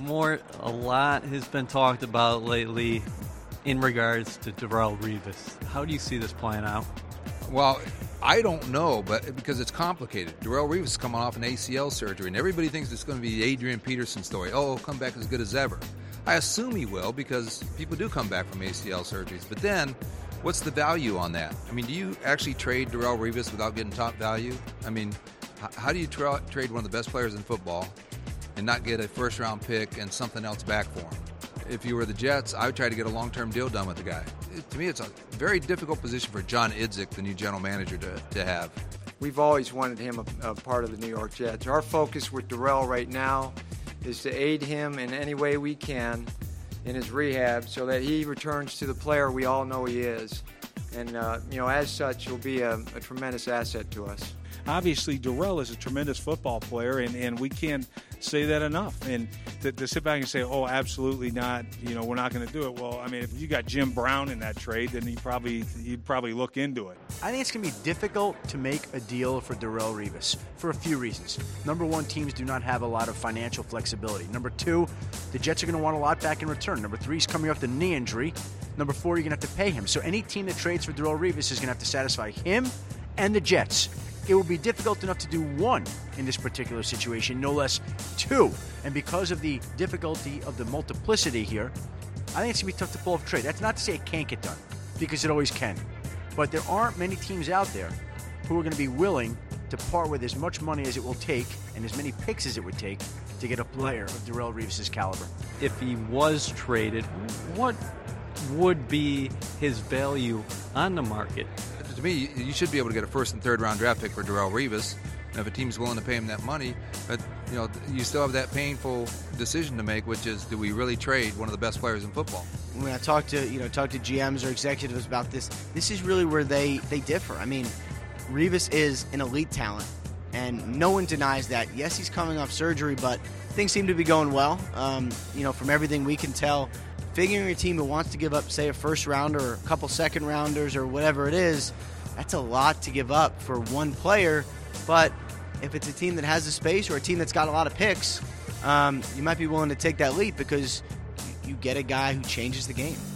A lot has been talked about lately in regards to Darrelle Revis. How do you see this playing out? Well, I don't know, but because it's complicated. Darrelle Revis is coming off an ACL surgery, and everybody thinks it's going to be the Adrian Peterson story. Oh, he'll come back as good as ever. I assume he will, because people do come back from ACL surgeries. But then, what's the value on that? I mean, do you actually trade Darrelle Revis without getting top value? I mean, how do you trade one of the best players in football and not get a first-round pick and something else back for him? If you were the Jets, I would try to get a long-term deal done with the guy. To me, it's a very difficult position for John Idzik, the new general manager, to have. We've always wanted him a part of the New York Jets. Our focus with Darrelle right now is to aid him in any way we can in his rehab so that he returns to the player we all know he is. And, as such, he'll be a tremendous asset to us. Obviously, Darrelle is a tremendous football player, and we can't say that enough. And to sit back and say, oh, absolutely not, we're not going to do it. Well, I mean, if you got Jim Brown in that trade, then you'd probably look into it. I think it's going to be difficult to make a deal for Darrelle Revis for a few reasons. Number one, teams do not have a lot of financial flexibility. Number two, the Jets are going to want a lot back in return. Number three, he's coming off the knee injury. Number four, you're going to have to pay him. So any team that trades for Darrelle Revis is going to have to satisfy him and the Jets. It will be difficult enough to do one in this particular situation, no less two. And because of the difficulty of the multiplicity here, I think it's going to be tough to pull off a trade. That's not to say it can't get done, because it always can. But there aren't many teams out there who are going to be willing to part with as much money as it will take and as many picks as it would take to get a player of Darrelle Revis' caliber. If he was traded, what would be his value on the market? To me, you should be able to get a first and third round draft pick for Darrelle Revis. And if a team's willing to pay him that money, but you still have that painful decision to make, which is, do we really trade one of the best players in football? When I talk to GMs or executives about this is really where they differ. I mean, Revis is an elite talent, and no one denies that. Yes, he's coming off surgery, but things seem to be going well. From everything we can tell, figuring a team that wants to give up, say, a first rounder or a couple second rounders or whatever it is, that's a lot to give up for one player. But if it's a team that has the space or a team that's got a lot of picks, you might be willing to take that leap because you get a guy who changes the game.